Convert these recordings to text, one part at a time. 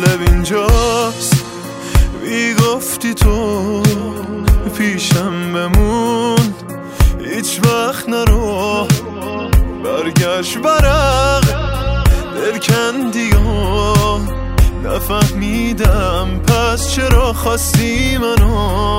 جالب اینجاست بی گفتی تو پیشم بمون، هیچ وقت نرو برگشت برق دل کندی و نفهمیدم پس چرا خواستی منو.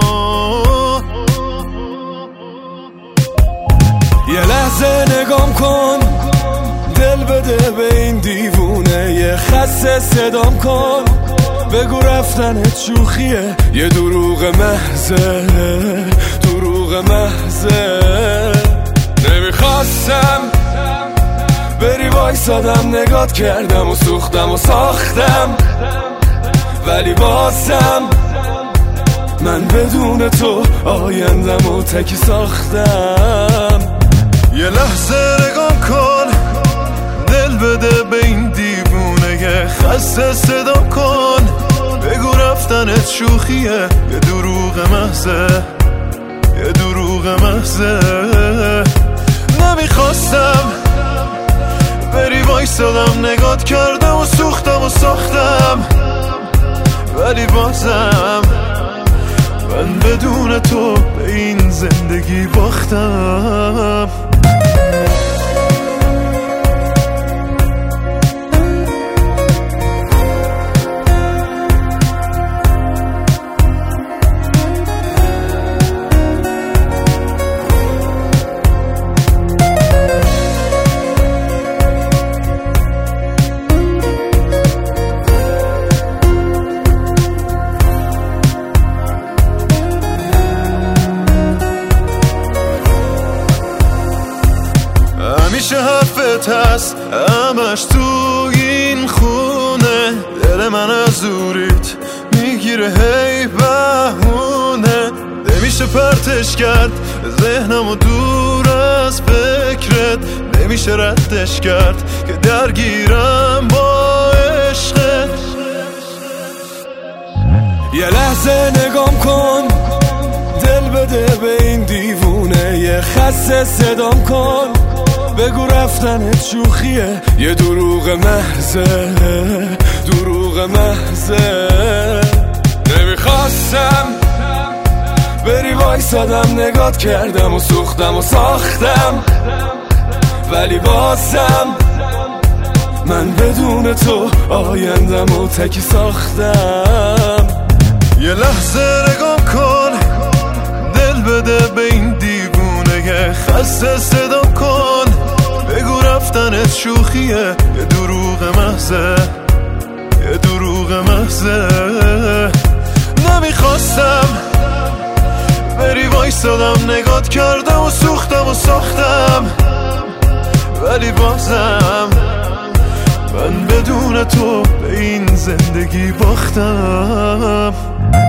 یه لحظه نگام کن، دل بده به این دیوونه، یه خسته صدام کن، بگو رفتنت شوخیه، یه دروغ محضه، دروغ محضه. نمیخواستم بری وایسادم، نگات کردم و سوختم و ساختم، ولی بازم من بدون تو آیندم و تکی ساختم. یه لحظه نگام کن، دل بده به این دیوونه، یه خسته صدا کن، بگو رفتنت شوخیه، یه دروغ محضه، یه دروغ محضه. نمیخواستم بری وایسادم، نگات کردم و سوختم و ساختم، ولی بازم من بدون تو به این زندگی باختم. همیشه حرفت هست همش تو این خونه، دل من از دوریت میگیره هی بهونه، نمیشه پرتش کرد ذهنمو دور از فکرت، نمیشه ردش کرد که درگیرم با عشقت. یه لحظه نگام کن، دل بده به این دیوونه، یه خسته صدام کن، بگو رفتنت شوخیه، یه دروغ محضه، دروغ محضه. نمیخواستم بری وایسادم، نگات کردم و سوختم و ساختم، ولی بازم من بدون تو آیندم و تکی ساختم. یه لحظه نگام کن، دل بده به این دیوونه، یه خسته صدا کن، بگو رفتنت شوخیه، یه دروغ محضه، یه دروغ محضه. نمیخواستم بری وایسادم، نگات کردم و سوختم و ساختم، ولی بازم من بدون تو به این زندگی باختم.